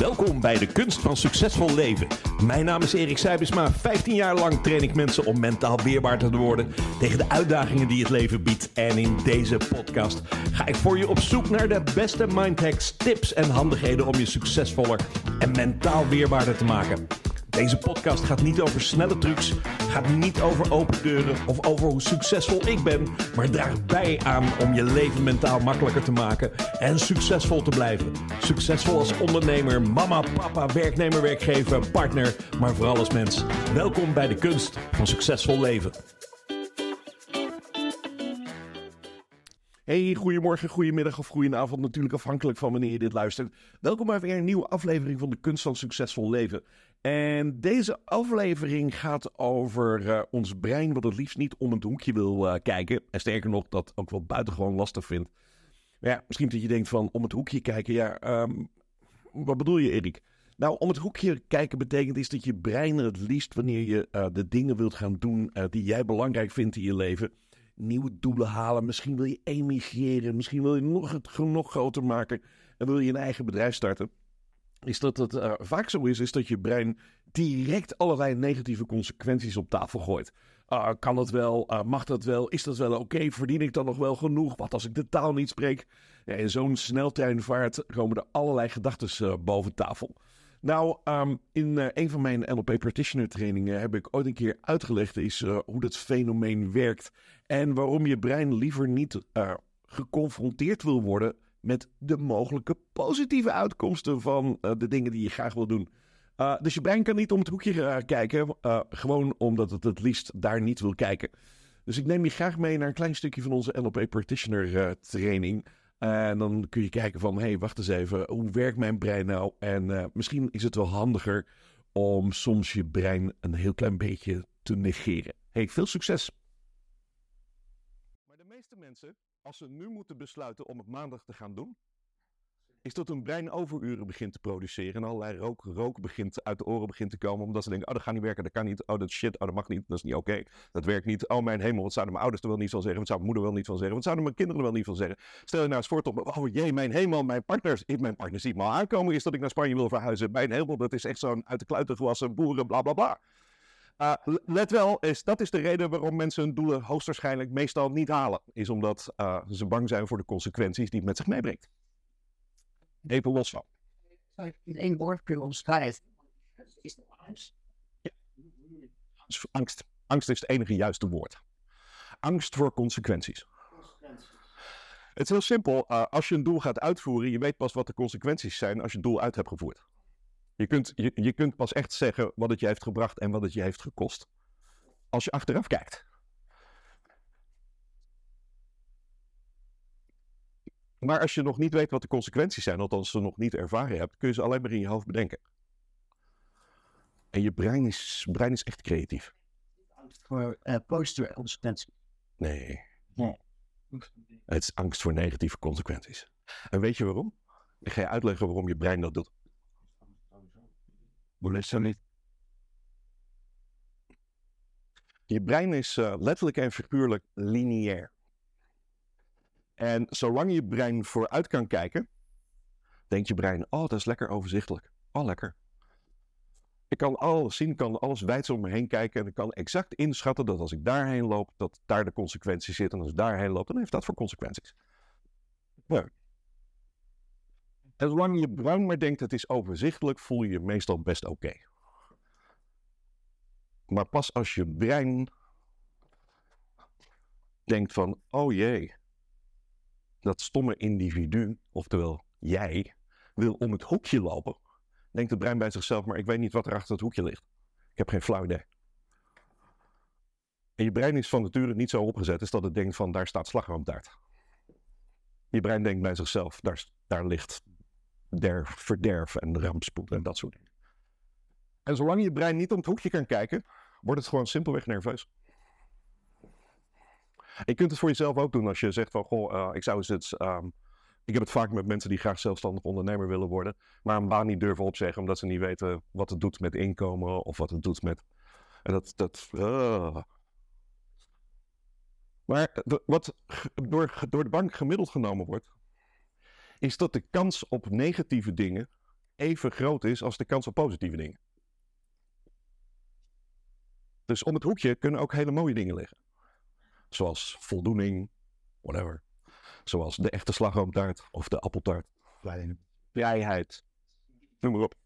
Welkom bij de Kunst van Succesvol Leven. Mijn naam is Erik Sijbesma. 15 jaar lang train ik mensen om mentaal weerbaar te worden tegen de uitdagingen die het leven biedt. En in deze podcast ga ik voor je op zoek naar de beste mindhacks, tips en handigheden om je succesvoller en mentaal weerbaarder te maken. Deze podcast gaat niet over snelle trucs, gaat niet over open deuren of over hoe succesvol ik ben, maar draagt bij aan om je leven mentaal makkelijker te maken en succesvol te blijven. Succesvol als ondernemer, mama, papa, werknemer, werkgever, partner, maar vooral als mens. Welkom bij de Kunst van Succesvol Leven. Hey, goedemorgen, goedemiddag of goedenavond, natuurlijk afhankelijk van wanneer je dit luistert. Welkom bij weer een nieuwe aflevering van de Kunst van Succesvol Leven. En deze aflevering gaat over ons brein wat het liefst niet om het hoekje wil kijken. En sterker nog, dat ook wel buitengewoon lastig vindt. Ja, misschien dat je denkt van om het hoekje kijken, wat bedoel je, Erik? Nou, om het hoekje kijken betekent is dat je brein het liefst wanneer je de dingen wilt gaan doen die jij belangrijk vindt in je leven, nieuwe doelen halen, misschien wil je emigreren, misschien wil je het nog groter maken en wil je een eigen bedrijf starten, is dat het vaak zo is dat je brein direct allerlei negatieve consequenties op tafel gooit. Kan dat wel? Mag dat wel? Is dat wel oké? Verdien ik dan nog wel genoeg? Wat als ik de taal niet spreek? Ja, in zo'n sneltreinvaart komen er allerlei gedachten boven tafel. Nou, in een van mijn NLP Practitioner trainingen heb ik ooit een keer uitgelegd hoe dat fenomeen werkt en waarom je brein liever niet geconfronteerd wil worden met de mogelijke positieve uitkomsten van de dingen die je graag wil doen. Dus je brein kan niet om het hoekje kijken, gewoon omdat het liefst daar niet wil kijken. Dus ik neem je graag mee naar een klein stukje van onze NLP Practitioner training. En dan kun je kijken van, hey, wacht eens even, hoe werkt mijn brein nou? En misschien is het wel handiger om soms je brein een heel klein beetje te negeren. Hey, veel succes! Maar de meeste mensen, als ze nu moeten besluiten om het maandag te gaan doen, is dat hun brein overuren begint te produceren en allerlei rook begint uit de oren begint te komen, omdat ze denken, oh, dat gaat niet werken, dat kan niet, oh, dat shit, oh, dat mag niet, dat is niet oké, dat werkt niet, oh mijn hemel, wat zouden mijn ouders er wel niet van zeggen, wat zou mijn moeder wel niet van zeggen, wat zouden mijn kinderen er wel niet van zeggen. Stel je nou eens voor tot, oh jee, mijn hemel, mijn partner ziet me al aankomen, is dat ik naar Spanje wil verhuizen, mijn hemel, dat is echt zo'n uit de kluiten gewassen boeren, bla bla bla. Let wel, dat is de reden waarom mensen hun doelen hoogstwaarschijnlijk meestal niet halen, is omdat ze bang zijn voor de consequenties die het met zich meebrengt. Even los van. Zou je in één woord kunnen omschrijven? Is dat angst? Ja. Angst. Angst is het enige juiste woord. Angst voor consequenties. Het is heel simpel. Als je een doel gaat uitvoeren, je weet pas wat de consequenties zijn als je het doel uit hebt gevoerd. Je kunt pas echt zeggen wat het je heeft gebracht en wat het je heeft gekost als je achteraf kijkt. Maar als je nog niet weet wat de consequenties zijn, althans ze nog niet ervaren hebt, kun je ze alleen maar in je hoofd bedenken. En je brein is echt creatief. Angst voor positieve consequenties. Nee. Het is angst voor negatieve consequenties. En weet je waarom? Ik ga je uitleggen waarom je brein dat doet. Hoe is dat niet? Je brein is letterlijk en figuurlijk lineair. En zolang je brein vooruit kan kijken, denkt je brein, oh, dat is lekker overzichtelijk. Oh, lekker. Ik kan alles zien, kan alles wijd om me heen kijken en ik kan exact inschatten dat als ik daarheen loop, dat daar de consequenties zitten. En als ik daarheen loop, dan heeft dat voor consequenties. Ja. En zolang je brein maar denkt, het is overzichtelijk, voel je je meestal best oké. Maar pas als je brein denkt van, oh jee, dat stomme individu, oftewel jij, wil om het hoekje lopen, denkt het brein bij zichzelf, maar ik weet niet wat er achter het hoekje ligt. Ik heb geen flauw idee. En je brein is van nature niet zo opgezet, is dat het denkt van, daar staat slagroomtaart. Je brein denkt bij zichzelf, daar ligt verderf en rampspoed en dat soort dingen. En zolang je brein niet om het hoekje kan kijken, wordt het gewoon simpelweg nerveus. Je kunt het voor jezelf ook doen als je zegt van, goh, ik heb het vaak met mensen die graag zelfstandig ondernemer willen worden, maar een baan niet durven opzeggen omdat ze niet weten wat het doet met inkomen of wat het doet met... Maar wat door de bank gemiddeld genomen wordt, is dat de kans op negatieve dingen even groot is als de kans op positieve dingen. Dus om het hoekje kunnen ook hele mooie dingen liggen. Zoals voldoening, whatever. Zoals de echte slagroomtaart of de appeltaart. Vrijheid. Noem maar op.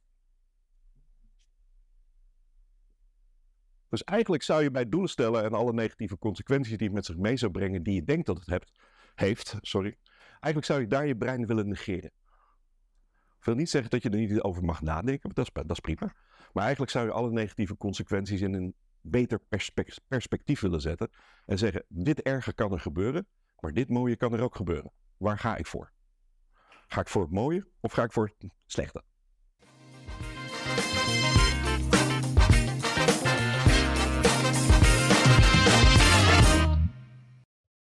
Dus eigenlijk zou je bij doelen stellen en alle negatieve consequenties die het met zich mee zou brengen, die je denkt dat het heeft. Eigenlijk zou je daar je brein willen negeren. Ik wil niet zeggen dat je er niet over mag nadenken, dat is prima. Maar eigenlijk zou je alle negatieve consequenties in een beter perspectief willen zetten. En zeggen, dit erge kan er gebeuren, maar dit mooie kan er ook gebeuren. Waar ga ik voor? Ga ik voor het mooie of ga ik voor het slechte?